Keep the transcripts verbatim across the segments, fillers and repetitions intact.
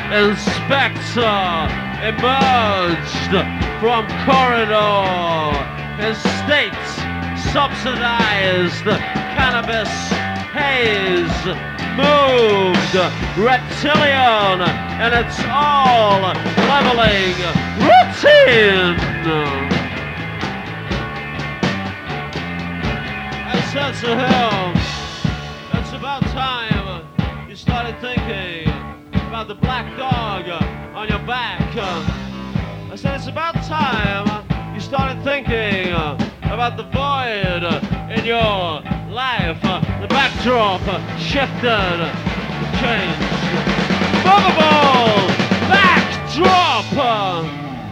Inspector emerged from corridor. His state subsidized cannabis haze moved. Reptilian and it's all leveling routine. I said to him, it's about time you started thinking about the black dog on your back. I said it's about time you started thinking about the void in your life. The backdrop shifted, changed. Movable backdrop.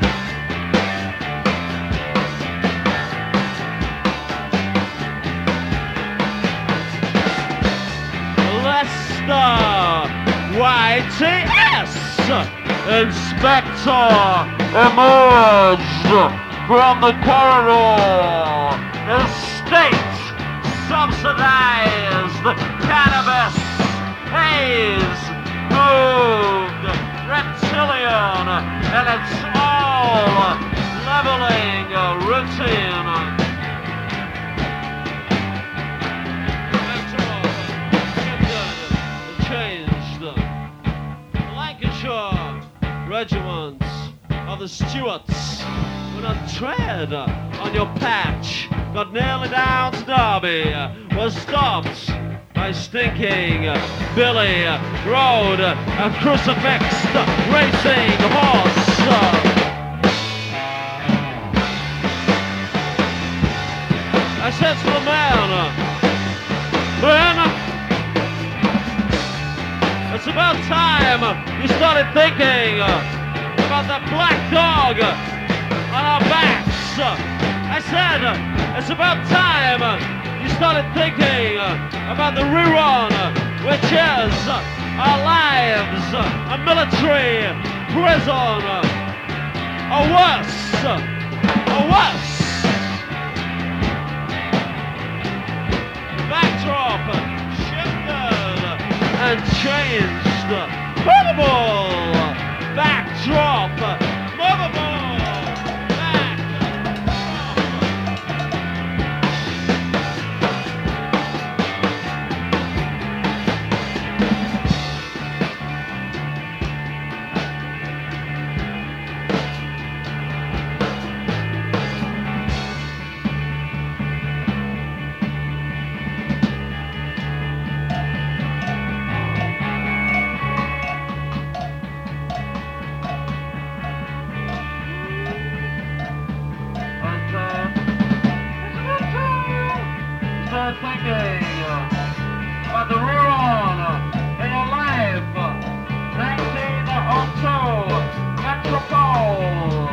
Lester Y T S Inspector emerged from the corridor. Estate subsidized cannabis haze moved. Reptilian and it's all leveling routine. Regiments of the Stuarts would not tread on your patch. Got nearly down to Derby, was stopped by stinking Billy. Rode a crucifixed racing horse. I said to the man, man, it's about time you started thinking about that black dog on our backs. I said, it's about time you started thinking about the rerun, which is our lives, a military prison, or worse, or worse. Backdrop shifted and changed. Movable backdrop. Movable backdrop. Thinking about the rerun in your life. nineteen oh two Metropole.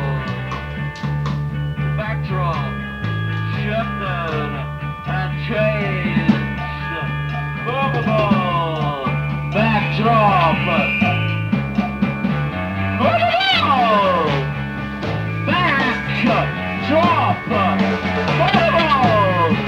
Backdrop shifted and changed. Movable backdrop. Movable backdrop. Movable.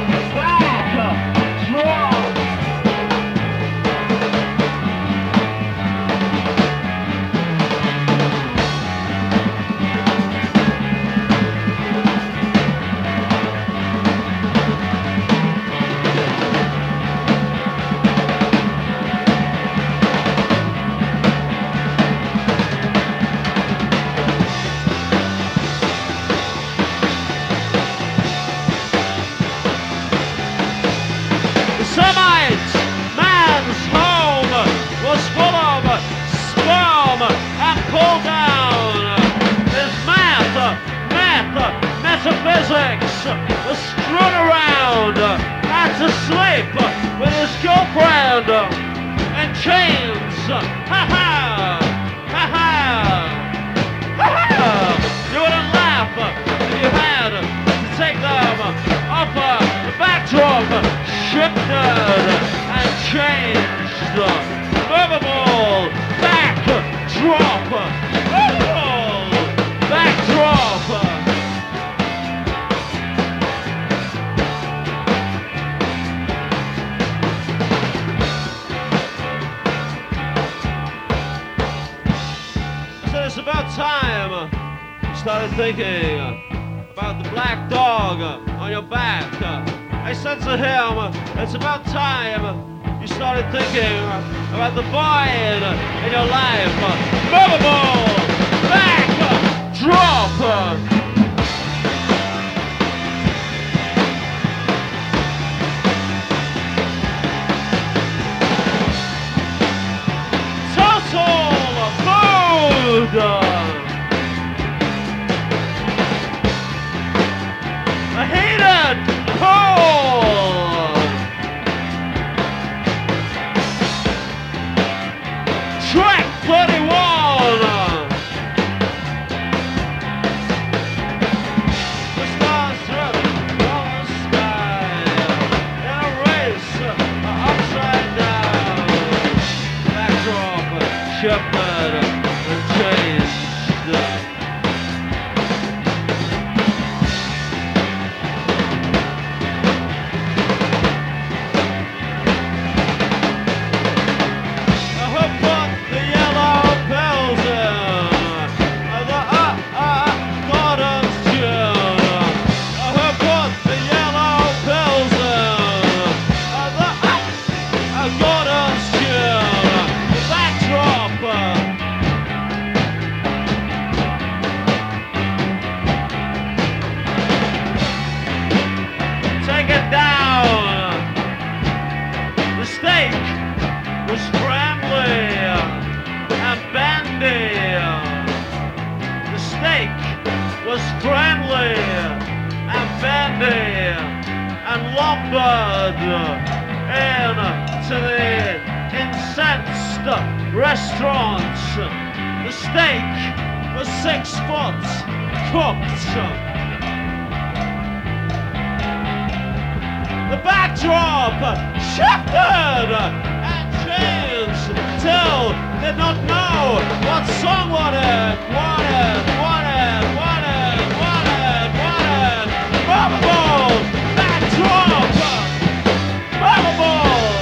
Metaphysics was strewn around, had to sleep with his girlfriend in chains. Ha ha! Ha ha! Ha ha! You wouldn't laugh if you had to take them off the backdrop, shifted and changed. Movable backdrop. Movable backdrop. it's about time uh, you started thinking uh, about the black dog uh, on your back. Uh, I said to him, uh, it's about time uh, you started thinking uh, about the void uh, in your life. Uh, Movable, back, uh, drop. Uh, I hate it! Cold! Track thirty-one! The stars drip from the sky in a race upside down. Backdrop, shepherd, and changed. Into the incensed restaurants. The steak was six foot cooked. The backdrop shifted and changed till did not know what song wanted, wanted, wanted, wanted, wanted, wanted. Movable backdrop. Movable.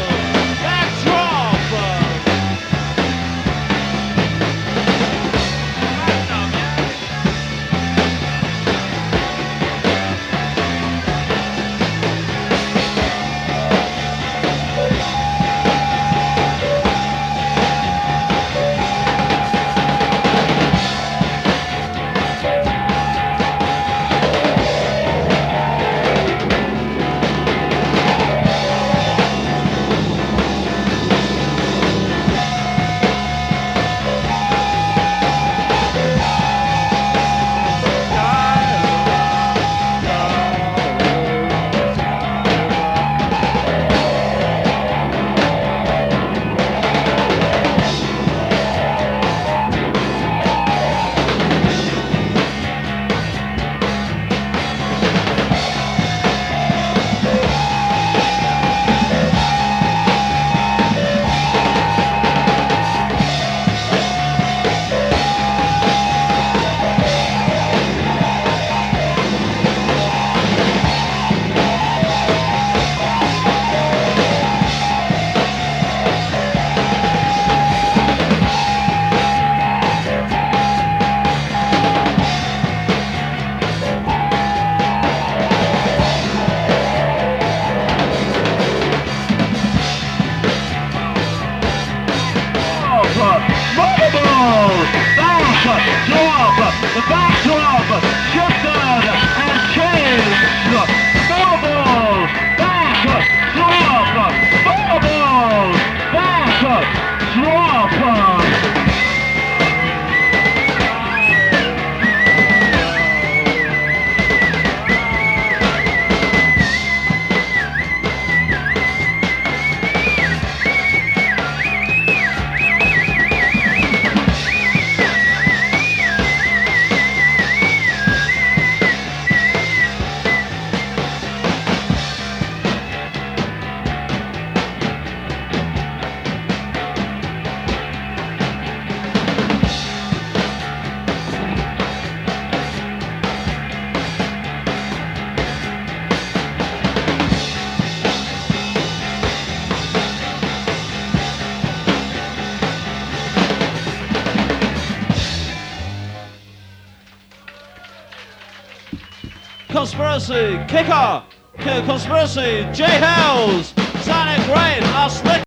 The backdrop shifted and changed. Movable backdrop. Movable backdrop. Conspiracy, Kicker, Conspiracy, J Hells, Sonic Rain, our slick